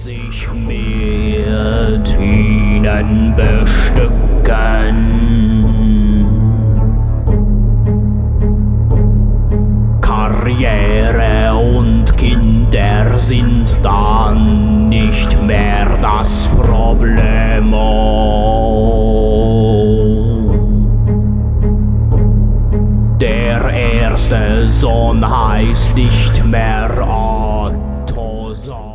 sich mit ihnen bestücken. Karriere und Kinder sind dann nicht mehr das Problem. Der erste Sohn heißt nicht mehr Otto.